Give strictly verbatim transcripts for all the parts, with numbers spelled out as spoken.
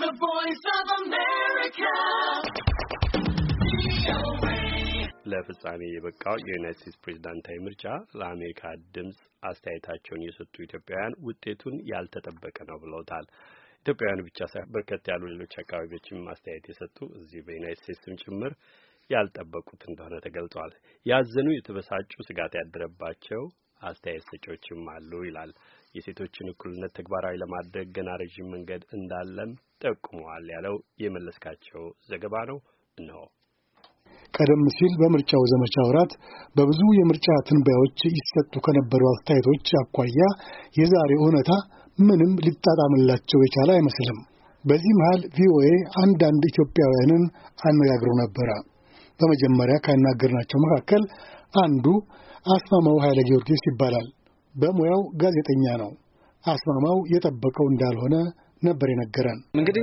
The Voice of America. ለፍጻሜ የበቃው የዩናይትድ ስቴትስ ፕሬዝዳንታዊ ምርጫ ለአሜሪካ ድምጽ አስተያየታቸውን የሰጡ ኢትዮጵያውያን ውጤቱን ያልተጠበቀ ነው ብለውታል። ኢትዮጵያውያን ብቻ ሳይሆን በርከት ያሉ ሌሎች አካባቢዎችም አስተያየት የሰጡ እዚህ በዩናይትድ ስቴትስም ጭምር ያልጠበቁት እንደሆነ ተገልጿል። ያዘኑ፣ የተበሳጩ፣ ስጋት ያደረባቸው አስተያየት ሰጪዎችም አሉ ይላል። የሴቶችን እኩልነት ተግባራዊ ለማድረግ ገና ረጅም መንገድ እንዳለም ጠቁመዋል ያለው የመለስካቸው ዘገባ ነው ነው። ቀደም ሲል በምርጫው ዘመቻ ወራት በብዙ የምርጫ ትንበያዎች ይሰጡ ከነበሩ አስተያየቶች አኳያ የዛሬው እውነታ ምንም ሊጣጣምላቸው የቻለ አይመስልም። በዚህ መሃል ቪኦኤ አንዳንድ ኢትዮጵያውያንን አነጋግሮ ነበር። በመጀመሪያ ካናገርናቸው መካከል አንዱ አስማማው ኃይለ ጊዮርጊስ ይባላል። በሙያው ጋዜጠኛ ነው። አስማማው የጠበቀው እንዳልሆነ ነበር የነገረን። እንግዲህ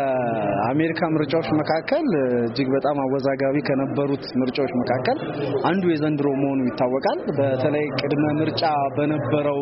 ከአሜሪካ ምርጫዎች መካከል እጅግ በጣም አወዛጋቢ ከነበሩት ምርጫዎች መካከል አንዱ የዘንድሮ መሆኑ ይታወቃል። በተለይ ቅድመ ምርጫ በነበረው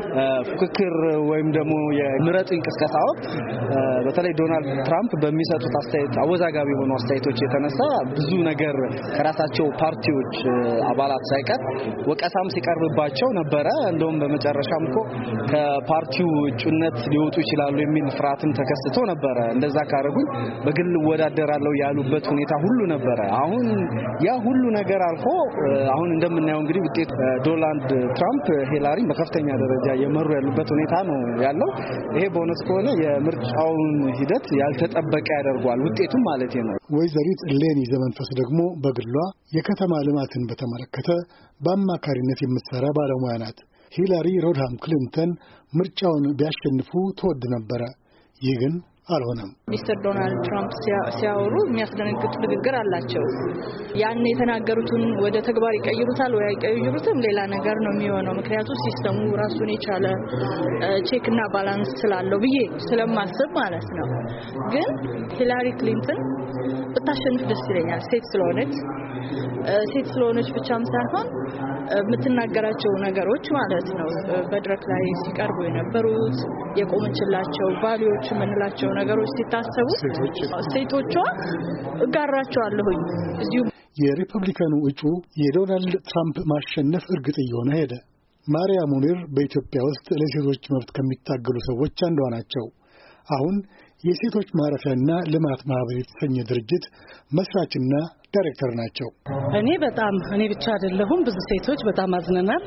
ፉክክር ወይም ደግሞ የምረጡ እንቅስቃሴ ወቅት በተለይ ዶናልድ ትራምፕ በሚሰጡት አስተያየት አወዛጋቢ የሆኑ አስተያየቶች የተነሳ ብዙ ነገር ከራሳቸው ፓርቲዎች አባላት ሳይቀር ወቀሳም ሲቀርብባቸው ነበረ። እንደውም በመጨረሻም እኮ ከፓርቲው እጩነት ሊወጡ ይችላሉ የሚል ፍርሃትም ተከስቶ ነበር። እንደዛ ካረጉኝ በግል ወዳደራለው ያሉበት ሁኔታ ሁሉ ነበር። አሁን ያ ሁሉ ነገር አልፎ አሁን እንደምናየው እንግዲህ ውጤት ዶናልድ ትራምፕ ሂላሪ በከፍተኛ ደረጃ የመሩ ያሉበት ሁኔታ ነው ያለው። ይሄ በእውነት ከሆነ የምርጫውን ሂደት ያልተጠበቀ ያደርጓል ውጤቱም ማለት ነው። ወይዘሪት ሌኒ ዘመንፈስ ደግሞ በግሏ የከተማ ልማትን በተመለከተ በአማካሪነት የምትሰራ ባለሙያ ናት። ሂላሪ ሮድሃም ክሊንተን ምርጫውን ቢያሸንፉ ተወድ ነበር። ይህ ግን አልሆነም። ሚስተር ዶናልድ ትራምፕ ሲያወሩ የሚያስደነግጥ ንግግር አላቸው። ያን የተናገሩትን ወደ ተግባር ይቀይሩታል ወይ አይቀይሩትም ሌላ ነገር ነው የሚሆነው። ምክንያቱም ሲስተሙ ራሱን የቻለ ቼክ እና ባላንስ ስላለው ብዬ ስለማስብ ማለት ነው። ግን ሂላሪ ክሊንተን ብታሸንፍ ደስ ይለኛል። ሴት ስለሆነች ሴት ስለሆነች ብቻም ሳይሆን የምትናገራቸው ነገሮች ማለት ነው በድረክ ላይ ሲቀርቡ የነበሩት የቆመችላቸው ቫልዩዎች የምንላቸው ነገሮች ሲታሰቡ ሴቶቿ እጋራቸዋለሁኝ። እዚሁ የሪፐብሊካኑ እጩ የዶናልድ ትራምፕ ማሸነፍ እርግጥ እየሆነ ሄደ። ማሪያ ሙኒር በኢትዮጵያ ውስጥ ለሴቶች መብት ከሚታገሉ ሰዎች አንዷ ናቸው። አሁን የሴቶች ማረፊያና ልማት ማህበር የተሰኘ ድርጅት መስራችና ዳይሬክተር ናቸው። እኔ በጣም እኔ ብቻ አይደለሁም ብዙ ሴቶች በጣም አዝነናል።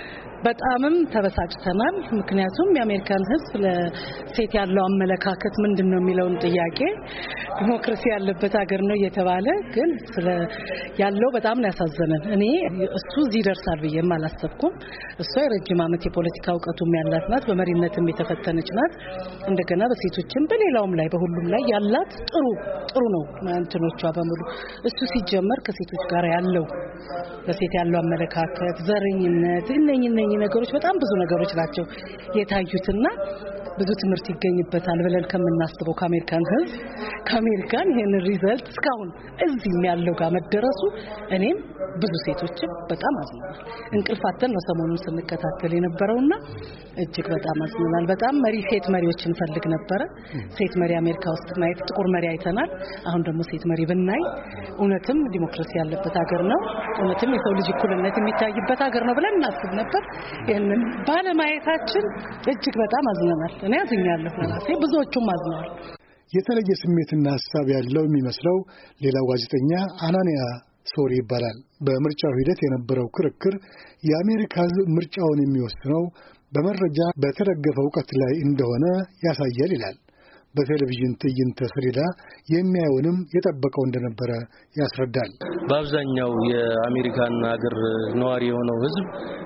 በጣምም ተበሳጭተናል። ምክንያቱም የአሜሪካን ሕዝብ ለሴት ያለው አመለካከት ምንድነው የሚለውን ጥያቄ ዲሞክራሲ ያለበት ሀገር ነው እየተባለ ግን ስለ ያለው በጣም ነው ያሳዘነን። እኔ እሱ እዚህ ደርሳል ብዬም አላሰብኩም። እሷ የረጅም ዓመት የፖለቲካ ዕውቀቱም ያላት ናት፣ በመሪነትም የተፈተነች ናት። እንደገና በሴቶችም በሌላውም ላይ በሁሉም ላይ ያላት ጥሩ ጥሩ ነው እንትኖቿ በሙሉ። እሱ ሲጀመር ከሴቶች ጋር ያለው ለሴት ያለው አመለካከት ዘረኝነት እነኚህ ነገሮች በጣም ብዙ ነገሮች ናቸው የታዩትና ብዙ ትምህርት ይገኝበታል ብለን ከምናስበው ከአሜሪካን ህዝብ ከአሜሪካን ይሄን ሪዛልት እስካሁን እዚህ ያለው ጋር መደረሱ እኔም ብዙ ሴቶችም በጣም አዝነናል። እንቅልፋተን ነው ሰሞኑን ስንከታተል የነበረውና እጅግ በጣም አዝነናል። በጣም መሪ ሴት መሪዎችን ፈልግ ነበር። ሴት መሪ አሜሪካ ውስጥ ማየት ጥቁር መሪ አይተናል። አሁን ደግሞ ሴት መሪ ብናይ እውነትም ዲሞክራሲ ያለበት ሀገር ነው፣ እውነትም የሰው ልጅ እኩልነት የሚታይበት ሀገር ነው ብለን እናስብ ነበር። ይሄንን ባለማየታችን እጅግ በጣም አዝነናል። እኔ አዝኛለሁ ለራሴ፣ ብዙዎቹም አዝነዋል። የተለየ ስሜትና ሐሳብ ያለው የሚመስለው ሌላው ጋዜጠኛ አናንያ ሶሪ ይባላል። በምርጫው ሂደት የነበረው ክርክር የአሜሪካ ሕዝብ ምርጫውን የሚወስነው በመረጃ በተደገፈ ዕውቀት ላይ እንደሆነ ያሳያል ይላል። በቴሌቪዥን ትዕይንተ ሰሌዳ የሚያዩንም የጠበቀው እንደነበረ ያስረዳል። በአብዛኛው የአሜሪካን ሀገር ነዋሪ የሆነው ሕዝብ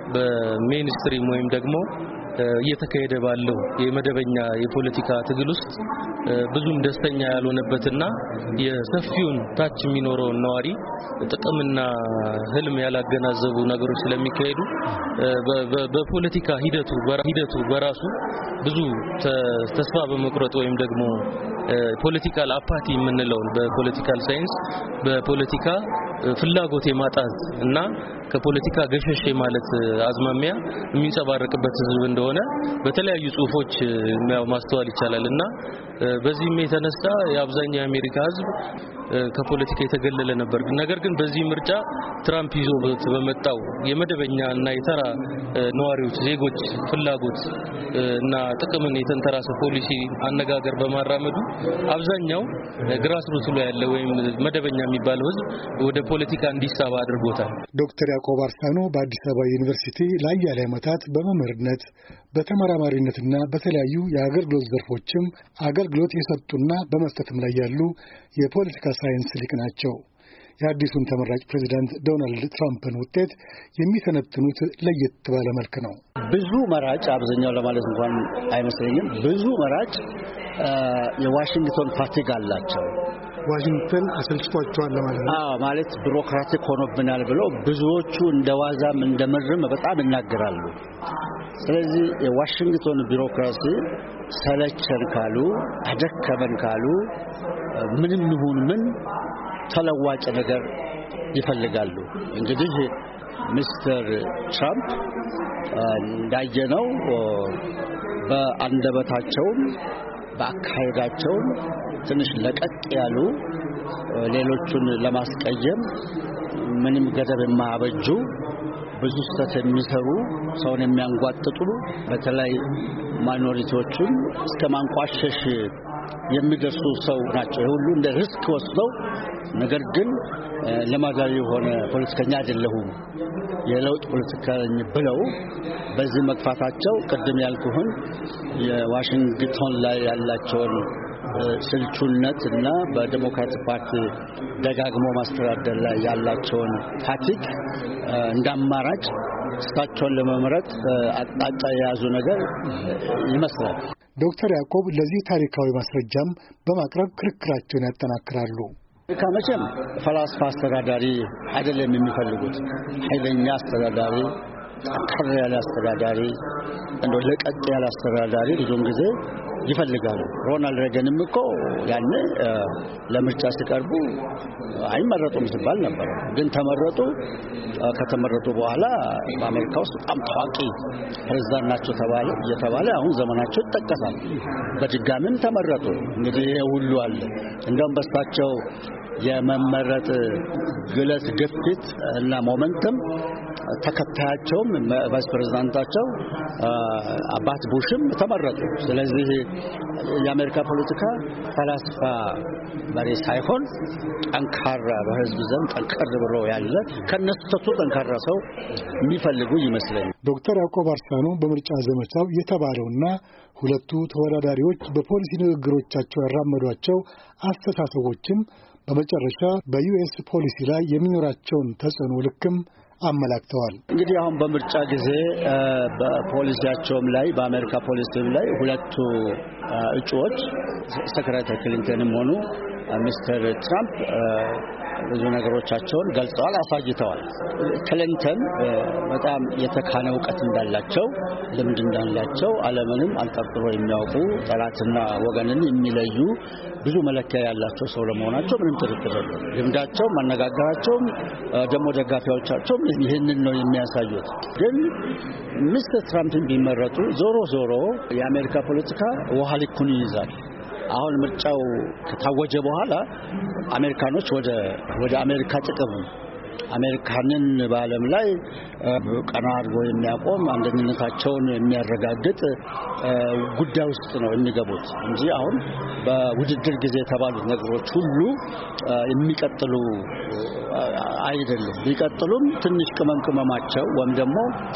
በሜንስትሪም ወይም ደግሞ እየተካሄደ ባለው የመደበኛ የፖለቲካ ትግል ውስጥ ብዙም ደስተኛ ያልሆነበትና የሰፊውን ታች የሚኖረው ነዋሪ ጥቅምና ህልም ያላገናዘቡ ነገሮች ስለሚካሄዱ በፖለቲካ ሂደቱ ሂደቱ በራሱ ብዙ ተስፋ በመቁረጥ ወይም ደግሞ ፖለቲካል አፓቲ የምንለውን በፖለቲካል ሳይንስ በፖለቲካ ፍላጎት የማጣት እና ከፖለቲካ ገሸሽ ማለት አዝማሚያ የሚንጸባረቅበት ህዝብ እንደሆነ በተለያዩ ጽሁፎች ማስተዋል ይቻላልና በዚህም የተነሳ የአብዛኛው የአሜሪካ ህዝብ ከፖለቲካ የተገለለ ነበር። ነገር ግን በዚህ ምርጫ ትራምፕ ይዞ በመጣው የመደበኛ እና የተራ ነዋሪዎች ዜጎች ፍላጎት እና ጥቅምን የተንተራሰ ፖሊሲ አነጋገር በማራመዱ አብዛኛው ግራስሩት ላይ ያለ ወይም መደበኛ የሚባለው ህዝብ ወደ ፖለቲካ እንዲሳባ አድርጎታል። ዶክተር ያዕቆብ አርሳኖ በአዲስ አበባ ዩኒቨርሲቲ ለአያሌ ዓመታት በመምህርነት በተመራማሪነትና በተለያዩ የአገልግሎት ዘርፎችም አገልግሎት የሰጡና በመስጠትም ላይ ያሉ የፖለቲካ ሳይንስ ሊቅ ናቸው። የአዲሱን ተመራጭ ፕሬዝዳንት ዶናልድ ትራምፕን ውጤት የሚተነትኑት ለየት ባለ መልክ ነው። ብዙ መራጭ አብዛኛው ለማለት እንኳን አይመስለኝም፣ ብዙ መራጭ የዋሽንግተን ፋቲግ አላቸው። ዋሽንግተን አሰልችቷቸዋል ማለት ነው። አዎ ማለት ቢሮክራቲክ ሆኖብናል ብለው ብዙዎቹ እንደዋዛም እንደምርም በጣም ይናገራሉ። ስለዚህ የዋሽንግተን ቢሮክራሲ ሰለቸን ካሉ አደከመን ካሉ ምንም ይሁን ምን ተለዋጭ ነገር ይፈልጋሉ። እንግዲህ ሚስተር ትራምፕ እንዳየነው በአንደበታቸውም በአካሄዳቸውም ትንሽ ለቀቅ ያሉ ሌሎቹን ለማስቀየም ምንም ገደብ የማያበጁ ብዙ ስህተት የሚሰሩ ሰውን የሚያንጓጥጡ በተለይ ማይኖሪቲዎችን እስከ ማንቋሸሽ የሚደርሱ ሰው ናቸው። ሁሉ እንደ ሪስክ ወስደው ነገር ግን ለማዳሪ የሆነ ፖለቲከኛ አይደለሁም የለውጥ ፖለቲከኛ ብለው በዚህ መግፋታቸው ቅድም ያልኩህን የዋሽንግተን ላይ ያላቸውን ስልቹነት እና በዲሞክራቲክ ፓርቲ ደጋግሞ ማስተዳደር ላይ ያላቸውን ፋቲግ እንዳማራጭ ስታቸውን ለመምረጥ አጣጣ የያዙ ነገር ይመስላል። ዶክተር ያዕቆብ ለዚህ ታሪካዊ ማስረጃም በማቅረብ ክርክራቸውን ያጠናክራሉ። ከመቼም ፈላስፋ አስተዳዳሪ አይደለም የሚፈልጉት፣ ኃይለኛ አስተዳዳሪ፣ ጠንከር ያለ አስተዳዳሪ፣ እንደ ለቀቅ ያለ አስተዳዳሪ ብዙውን ጊዜ ይፈልጋሉ። ሮናልድ ሬገንም እኮ ያኔ ለምርጫ ሲቀርቡ አይመረጡም ሲባል ነበር፣ ግን ተመረጡ። ከተመረጡ በኋላ በአሜሪካ ውስጥ በጣም ታዋቂ ፕሬዝዳንት ናቸው ተባለ እየተባለ አሁን ዘመናቸው ይጠቀሳል። በድጋሚም ተመረጡ። እንግዲህ ይሄ ሁሉ አለ። እንደውም በስታቸው የመመረጥ ግለት ግፊት እና ሞመንተም ተከታያቸውም ቫይስ ፕሬዝዳንታቸው አባት ቡሽም ተመረጡ። ስለዚህ የአሜሪካ ፖለቲካ ፈላስፋ መሪ ሳይሆን ጠንካራ በህዝብ ዘንድ ጠንከር ብሎ ያለ ከነስተቱ ጠንካራ ሰው የሚፈልጉ ይመስለኛል። ዶክተር ያዕቆብ አርሳኖ በምርጫ ዘመቻው የተባለውና ሁለቱ ተወዳዳሪዎች በፖሊሲ ንግግሮቻቸው ያራመዷቸው አስተሳሰቦችም በመጨረሻ በዩኤስ ፖሊሲ ላይ የሚኖራቸውን ተጽዕኖ ልክም አመላክተዋል። እንግዲህ አሁን በምርጫ ጊዜ በፖሊሲያቸውም ላይ በአሜሪካ ፖሊሲም ላይ ሁለቱ እጩዎች ሴክሬታሪ ክሊንተንም ሆኑ ሚስተር ትራምፕ ብዙ ነገሮቻቸውን ገልጸዋል፣ አሳይተዋል። ክሊንተን በጣም የተካነ ዕውቀት እንዳላቸው ልምድ እንዳላቸው ዓለምንም አንጠርጥሮ የሚያውቁ ጠላትና ወገንን የሚለዩ ብዙ መለኪያ ያላቸው ሰው ለመሆናቸው ምንም ጥርጥር የለም። ልምዳቸው፣ ማነጋገራቸውም ደግሞ ደጋፊዎቻቸው ይህንን ነው የሚያሳዩት። ግን ሚስተር ትራምፕ ቢመረጡ ዞሮ ዞሮ የአሜሪካ ፖለቲካ ውሃ ልኩን ይይዛል። አሁን ምርጫው ከታወጀ በኋላ አሜሪካኖች ወደ ወደ አሜሪካ ጥቅም አሜሪካንን በዓለም ላይ ቀና አድርጎ የሚያቆም አንድነታቸውን የሚያረጋግጥ ጉዳይ ውስጥ ነው የሚገቡት እንጂ አሁን በውድድር ጊዜ የተባሉት ነገሮች ሁሉ የሚቀጥሉ አይደሉም። ቢቀጥሉም ትንሽ ቅመም ቅመማቸው ወይም ደግሞ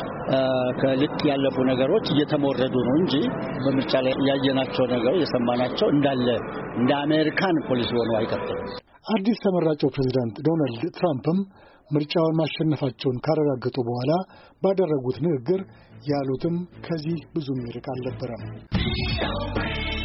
ከልክ ያለፉ ነገሮች እየተሞረዱ ነው እንጂ በምርጫ ላይ ያየናቸው ነገሮች የሰማናቸው እንዳለ እንደ አሜሪካን ፖሊሲ ሆኖ አይቀጥሉም። አዲስ ተመራጭው ፕሬዝዳንት ዶናልድ ትራምፕም ምርጫውን ማሸነፋቸውን ካረጋገጡ በኋላ ባደረጉት ንግግር ያሉትም ከዚህ ብዙም ይርቅ አልነበረም።